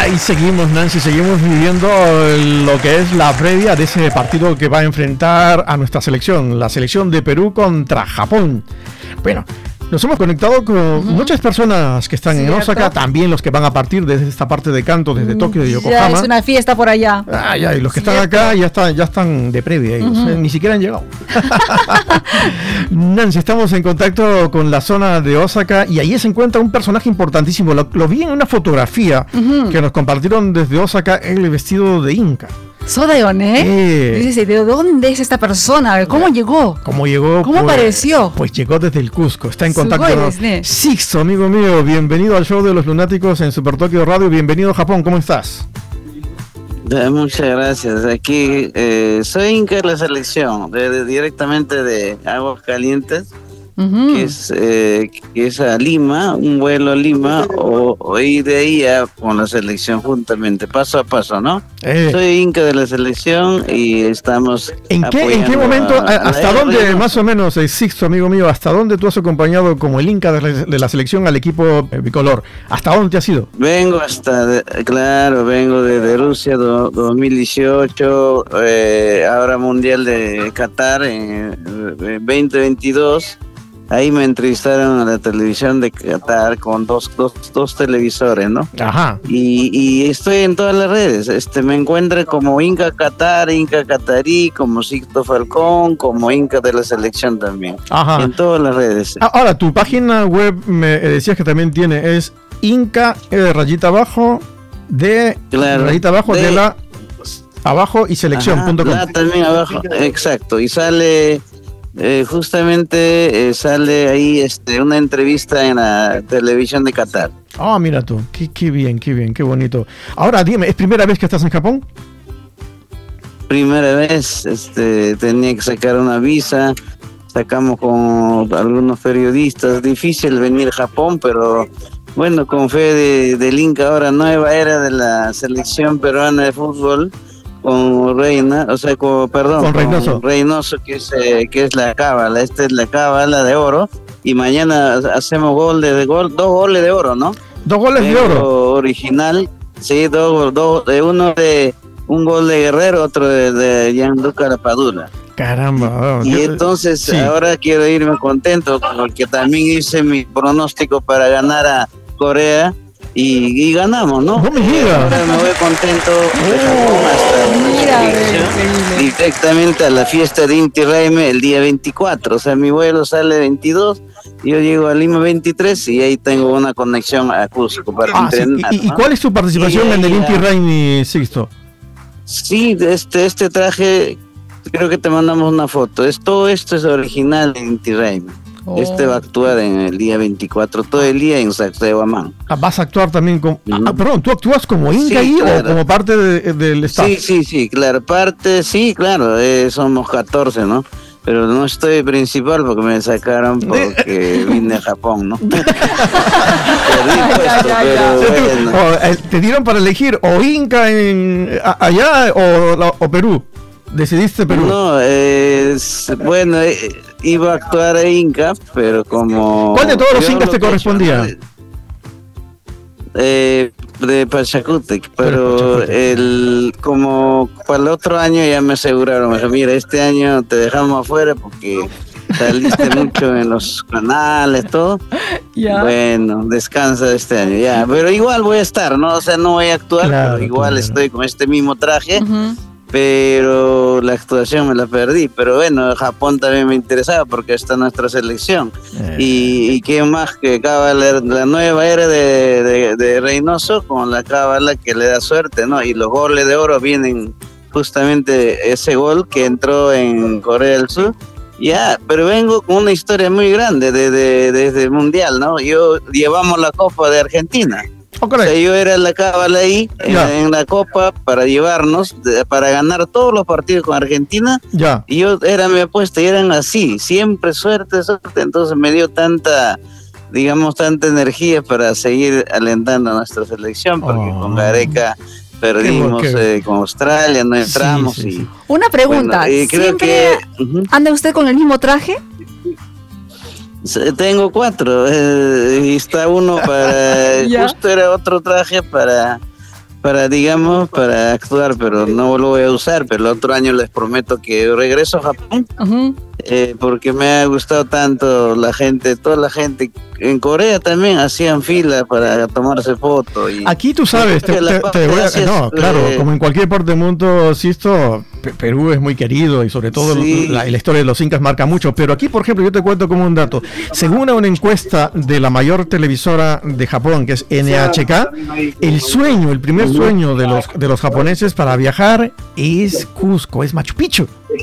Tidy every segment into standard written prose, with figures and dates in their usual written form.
Ahí seguimos, Nancy, seguimos viviendo lo que es la previa de ese partido que va a enfrentar a nuestra selección, la selección de Perú contra Japón. Bueno, nos hemos conectado con muchas personas que están en Osaka, también los que van a partir desde esta parte de Kanto, desde Tokio, de Yokohama. Ya es una fiesta por allá. Ya, y los que están acá ya están de previa ellos, ni siquiera han llegado. Nancy, estamos en contacto con la zona de Osaka y allí se encuentra un personaje importantísimo. Lo vi en una fotografía que nos compartieron desde Osaka, el vestido de Inca. ¿Sodayone? Dices, ¿de dónde es esta persona? ¿Cómo llegó? ¿Cómo llegó? ¿Cómo apareció? Pues llegó desde el Cusco. Está en contacto con Sixto, amigo mío. Bienvenido al show de los lunáticos en Super Tokio Radio. Bienvenido a Japón. ¿Cómo estás? Muchas gracias. Aquí soy Inca de la selección, directamente de Aguascalientes. Que es a Lima, un vuelo a Lima o ir de ahí con la selección juntamente, paso a paso, ¿no? Soy Inca de la selección y estamos ¿En qué momento, hasta dónde más o menos, Sixto, amigo mío, hasta dónde tú has acompañado como el Inca de la selección al equipo bicolor? ¿Hasta dónde te has ido? Vengo vengo desde Rusia 2018, ahora Mundial de Qatar en 2022. Ahí me entrevistaron a la televisión de Qatar con dos televisores, ¿no? Ajá. Y estoy en todas las redes. Me encuentro como Inca Qatar, Inca Qatarí, como Sixto Falcón, como Inca de la selección también. Ajá. En todas las redes. Ahora, tu página web me decías que también tiene, es Inca rayita abajo de rayita abajo de la abajo y selección.com. También abajo, exacto. Y sale... justamente sale ahí una entrevista en la televisión de Qatar. Mira tú, qué bien, qué bonito. Ahora dime, ¿es primera vez que estás en Japón? Primera vez, tenía que sacar una visa, sacamos con algunos periodistas, difícil venir a Japón, pero bueno, con fe del Inca, ahora nueva era de la selección peruana de fútbol, con Reynoso, que es la cábala. Esta es la cábala de oro y mañana hacemos dos goles de oro, ¿no? 2 goles de oro original, sí, un gol de Guerrero, otro de Gianluca Lapadula. Caramba. Y entonces ahora quiero irme contento porque también hice mi pronóstico para ganar a Corea. Y ganamos, ¿no? No me digas. Ahora me voy contento de Japón hasta directamente a la fiesta de Inti Raymi el día 24. O sea, mi vuelo sale 22, yo llego a Lima 23 y ahí tengo una conexión a Cusco para entrenar. ¿Y cuál es tu participación en el Inti Raymi, Sixto? Sí, este traje, creo que te mandamos una foto. Todo esto es original de Inti Raymi. Va a actuar en el día 24, todo el día en Sacsayhuamán. ¿Vas a actuar también como... perdón, ¿tú actúas como Inca ahí o como parte del staff? Sí, claro, somos 14, ¿no? Pero no estoy principal porque me sacaron porque vine a Japón, ¿no? ¿Te dieron para elegir o Inca allá o Perú? ¿Decidiste Perú? No, iba a actuar a Inca, pero como... ¿Cuál de todos los Incas te correspondía? De Pachacútec, pero como para el otro año ya me aseguraron, me dijo, mira, este año te dejamos afuera porque saliste mucho en los canales, todo. Bueno, descansa este año, ya. Pero igual voy a estar, ¿no? O sea, no voy a actuar, pero igual estoy con este mismo traje. Pero la actuación me la perdí. Pero bueno, Japón también me interesaba porque está nuestra selección. Y qué más que cábala, la nueva era de Reynoso con la cábala que le da suerte, ¿no? Y los goles de oro vienen justamente ese gol que entró en Corea del Sur. Pero vengo con una historia muy grande desde el Mundial, ¿no? Llevamos la Copa de Argentina. O sea, yo era la cábala ahí en la Copa para llevarnos, para ganar todos los partidos con Argentina. Y mi apuesta y eran así, siempre suerte. Entonces me dio tanta energía para seguir alentando a nuestra selección, porque con Gareca perdimos con Australia, no entramos. Sí. Una pregunta, ¿siempre anda usted con el mismo traje? Tengo 4 y está uno para justo era otro traje para digamos, para actuar, pero no lo voy a usar, pero el otro año les prometo que regreso a Japón, porque me ha gustado tanto toda la gente. En Corea también hacían fila para tomarse fotos. Aquí tú sabes, claro, como en cualquier parte del mundo, Sixto, Perú es muy querido y sobre todo la historia de los incas marca mucho, pero aquí, por ejemplo, yo te cuento como un dato, según una encuesta de la mayor televisora de Japón, que es NHK, el primer sueño de los japoneses para viajar es Cusco, es Machu Picchu.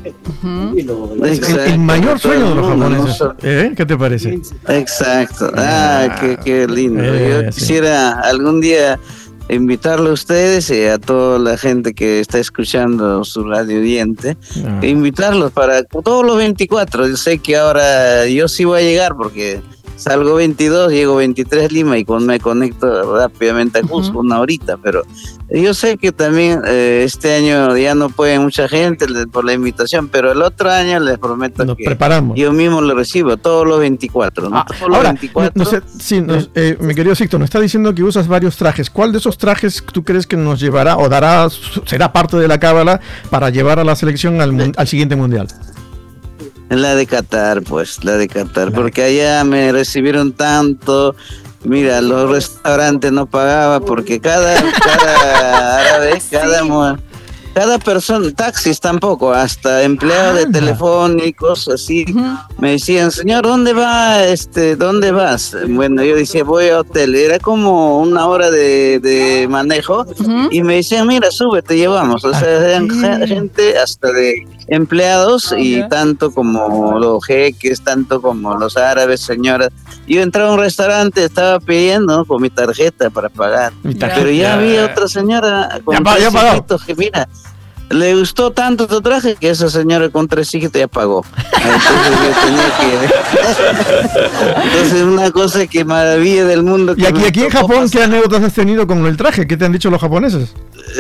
El mayor sueño de los japoneses. ¿Qué te parece? Exacto. Qué lindo. Yo quisiera algún día invitarlo a ustedes y a toda la gente que está escuchando su radio oyente, invitarlos para todos los 24. Yo sé que ahora yo sí voy a llegar porque salgo 22, llego 23 Lima y me conecto rápidamente a Cusco, una horita, pero yo sé que también este año ya no puede mucha gente por la invitación, pero el otro año les prometo que preparamos. Yo mismo lo recibo, todos los 24. ¿no? Todos los 24. Mi querido Sixto, nos está diciendo que usas varios trajes. ¿Cuál de esos trajes tú crees que nos llevará o será parte de la cábala para llevar a la selección al siguiente mundial? La de Qatar, porque allá me recibieron tanto. Mira, los restaurantes no pagaba porque cada árabe, cada persona, taxis tampoco, hasta empleados de telefónicos, así, me decían, señor, ¿dónde va? ¿Dónde vas? Bueno, yo decía, voy a hotel, era como una hora de manejo, y me decían, mira, sube, te llevamos, o sea, eran gente hasta de empleados, y tanto como los jeques, tanto como los árabes, señoras. Yo entraba a un restaurante, estaba pidiendo, ¿no?, con mi tarjeta para pagar, pero ya había otra señora con tres hijitos que, mira, le gustó tanto tu traje que esa señora con 3 hijitos ya pagó. Entonces una cosa que maravilla del mundo. ¿Y aquí en Japón qué anécdotas has tenido con el traje? ¿Qué te han dicho los japoneses?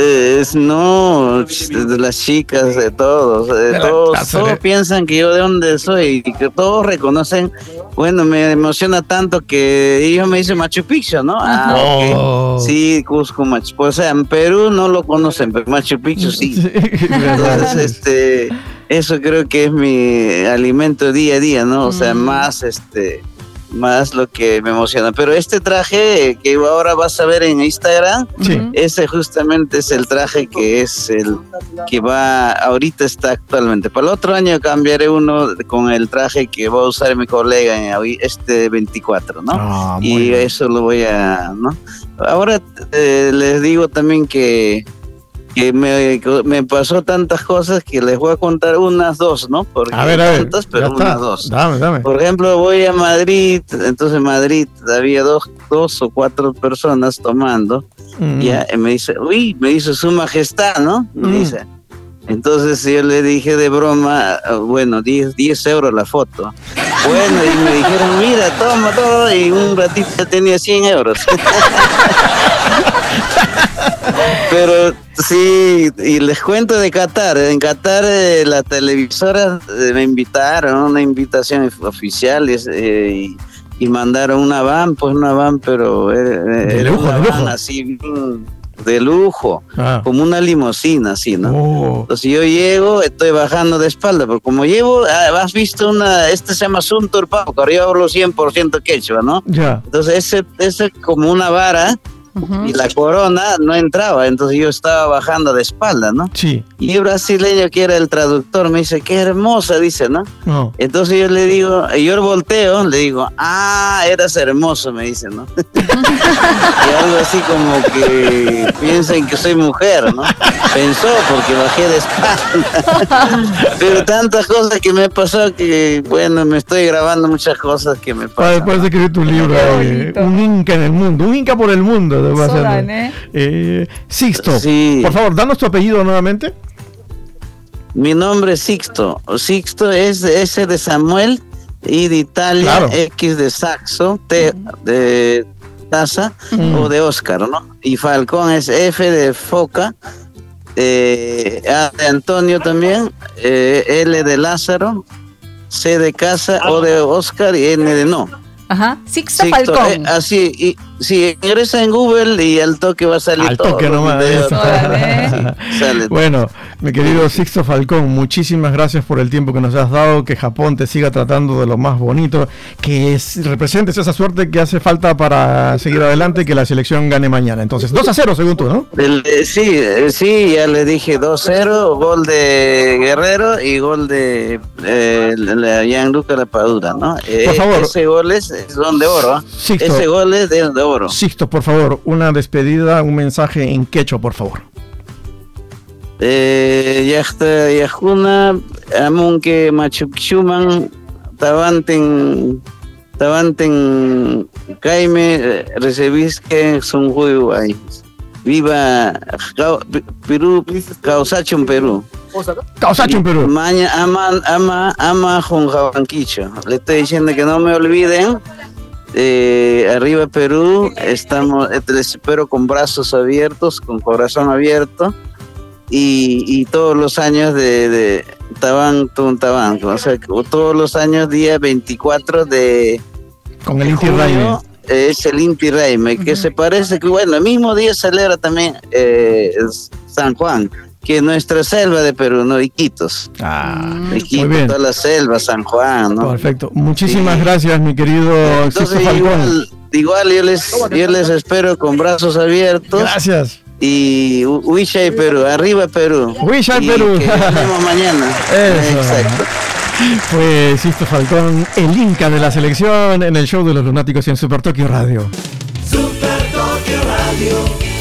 De las chicas, de todos, todos piensan que yo de dónde soy y que todos reconocen. Bueno, me emociona tanto que ellos me dicen Machu Picchu, ¿no? Okay. Sí, Cusco, Machu Picchu. O sea, en Perú no lo conocen, pero Machu Picchu sí. Entonces, eso creo que es mi alimento día a día, ¿no? O sea, más lo que me emociona. Pero este traje que ahora vas a ver en Instagram, ese justamente es el traje que es el que ahorita está actualmente. Para el otro año cambiaré uno con el traje que va a usar mi colega en 24, ¿no? Y bien. Eso lo voy a, ¿no? Ahora les digo también que me pasó tantas cosas que les voy a contar unas 2, ¿no? Porque a ver, tantas, pero unas 2. Dame. Por ejemplo, voy a Madrid, entonces en Madrid había dos o 4 personas tomando, ya me dice, su majestad, ¿no? Me dice. Entonces yo le dije de broma, bueno, 10 euros la foto. Bueno, y me dijeron, mira, toma todo, y un ratito ya tenía 100 euros. Pero sí, y les cuento de Qatar. En Qatar las televisoras me invitaron, una invitación oficial, y mandaron una van, pero de lujo, así de lujo, como una limusina, así, ¿no? Entonces yo llego, estoy bajando de espalda, porque como llevo, has visto se llama Suntur Pau, que yo hablo 100% quechua, ¿no? Entonces ese como una vara, y la corona no entraba, entonces yo estaba bajando de espalda, ¿no? Sí. Y el brasileño, que era el traductor, me dice, qué hermosa, dice, ¿no? Entonces yo le digo, yo volteo, le digo, eras hermoso, me dice, ¿no? Y algo así como que piensan que soy mujer, ¿no? Pensó, porque bajé de espalda. Pero tantas cosas que me pasó que, bueno, me estoy grabando muchas cosas que me pasan. Después de escribir tu libro, un Inca en el mundo, un Inca por el mundo. Sixto, por favor, danos tu apellido nuevamente. Mi nombre es Sixto. Sixto es S de Samuel, I de Italia, X de Saxo, T de Taza, O de Oscar, ¿no? Y Falcón es F de Foca, A de Antonio también, L de Lázaro, C de Casa, O de Oscar y N de No. Sixto Falcón. Así, si ingresa en Google y al toque va a salir al todo. Toque nomás. Sí, sale. Bueno, mi querido Sixto Falcón, muchísimas gracias por el tiempo que nos has dado, que Japón te siga tratando de lo más bonito, que representes esa suerte que hace falta para seguir adelante, que la selección gane mañana. Entonces, 2-0 según tú, ¿no? Sí, ya le dije 2-0, gol de Guerrero y gol de Gianluca Lapadura, ¿no? Por favor. Ese gol es de oro, ¿eh? Sixto, ese gol es de oro. Sixto, por favor, una despedida, un mensaje en quechua, por favor. Yajuna, amunque machukshuman, tabanten Jaime, recibís que son juegos. Viva Perú, Causachun Perú. Causachun Perú. Ama Junjabanquicho. Le estoy diciendo que no me olviden. Arriba Perú, les espero con brazos abiertos, con corazón abierto. Y todos los años de Tabán, o sea, todos los años día 24 de con el Inti Raymi. Es el Inti Raymi, que se parece que, bueno, el mismo día celebra también San Juan, que es nuestra selva de Perú, ¿no? Iquitos. Iquitos, muy bien. Toda la selva, San Juan, ¿no? Perfecto. Muchísimas gracias, mi querido Sixto Falcón. Igual yo les espero con brazos abiertos. Gracias. Y Huichay Perú, arriba Perú. Huichay Perú. Que ganemos mañana. Eso. Exacto. Fue Sixto Falcón, el Inca de la selección, en el show de los lunáticos y en Super Tokio Radio. Super Tokio Radio.